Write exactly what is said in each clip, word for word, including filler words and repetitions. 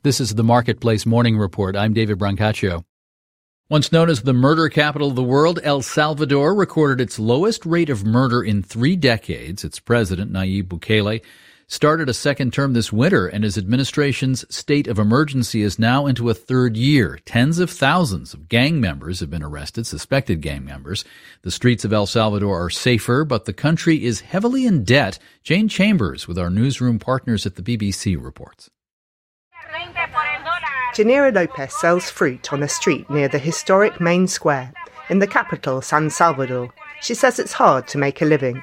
This is the Marketplace Morning Report. I'm David Brancaccio. Once known as the murder capital of the world, El Salvador recorded its lowest rate of murder in three decades. Its president, Nayib Bukele, started a second term this winter, and his administration's state of emergency is now into a third year. Tens of thousands of gang members have been arrested, suspected gang members. The streets of El Salvador are safer, but the country is heavily in debt. Jane Chambers, with our newsroom partners at the B B C, reports. Janira Lopez sells fruit on a street near the historic main square in the capital, San Salvador. She says it's hard to make a living.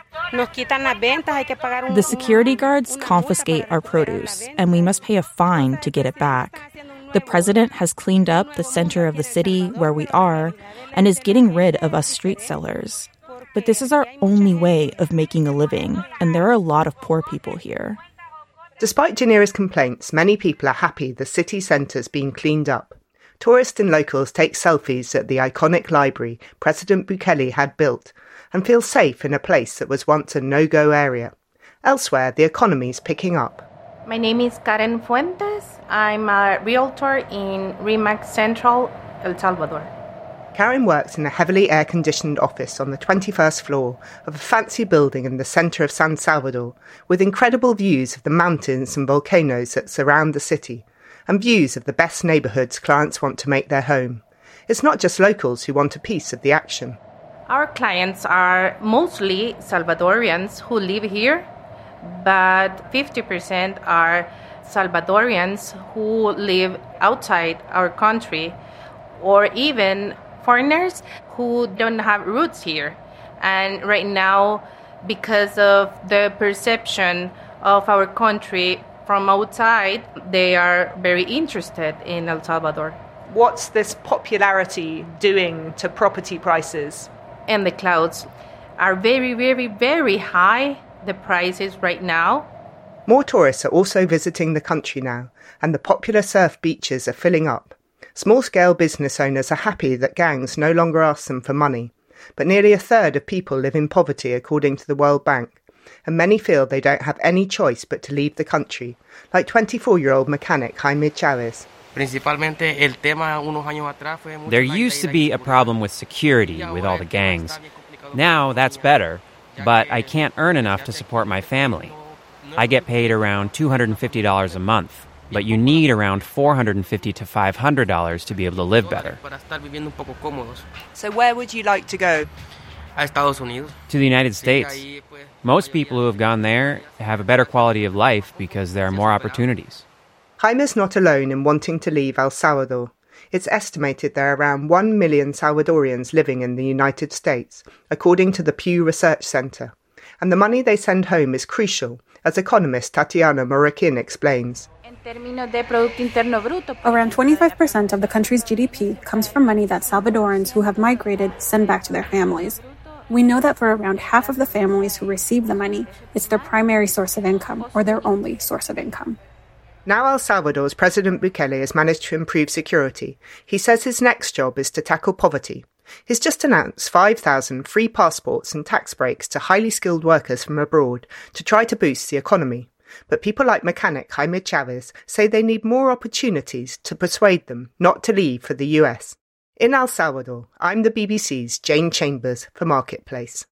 The security guards confiscate our produce, and we must pay a fine to get it back. The president has cleaned up the center of the city where we are and is getting rid of us street sellers. But this is our only way of making a living, and there are a lot of poor people here. Despite Janira's complaints, many people are happy the city centre's been cleaned up. Tourists and locals take selfies at the iconic library President Bukele had built and feel safe in a place that was once a no-go area. Elsewhere, the economy's picking up. My name is Karen Fuentes. I'm a realtor in RE/MAX Central, El Salvador. Karen works in a heavily air-conditioned office on the twenty-first floor of a fancy building in the centre of San Salvador, with incredible views of the mountains and volcanoes that surround the city, and views of the best neighbourhoods clients want to make their home. It's not just locals who want a piece of the action. Our clients are mostly Salvadorians who live here, but fifty percent are Salvadorians who live outside our country, or even foreigners who don't have roots here. And right now, because of the perception of our country from outside, they are very interested in El Salvador. What's this popularity doing to property prices? And the clouds are very, very, very high, the prices right now. More tourists are also visiting the country now, and the popular surf beaches are filling up. Small-scale business owners are happy that gangs no longer ask them for money, but nearly a third of people live in poverty according to the World Bank, and many feel they don't have any choice but to leave the country, like twenty-four-year-old mechanic Jaime Chavez. There used to be a problem with security with all the gangs. Now that's better, but I can't earn enough to support my family. I get paid around two hundred fifty dollars a month. But you need around four hundred fifty to five hundred dollars to be able to live better. So where would you like to go? To the United States. Most people who have gone there have a better quality of life because there are more opportunities. Jaime's not alone in wanting to leave El Salvador. It's estimated there are around one million Salvadorians living in the United States, according to the Pew Research Center. And the money they send home is crucial, as economist Tatiana Morakin explains. Around twenty-five percent of the country's G D P comes from money that Salvadorans who have migrated send back to their families. We know that for around half of the families who receive the money, it's their primary source of income or their only source of income. Now El Salvador's President Bukele has managed to improve security. He says his next job is to tackle poverty. He's just announced five thousand free passports and tax breaks to highly skilled workers from abroad to try to boost the economy. But people like mechanic Jaime Chavez say they need more opportunities to persuade them not to leave for the U S. In El Salvador, I'm the B B C's Jane Chambers for Marketplace.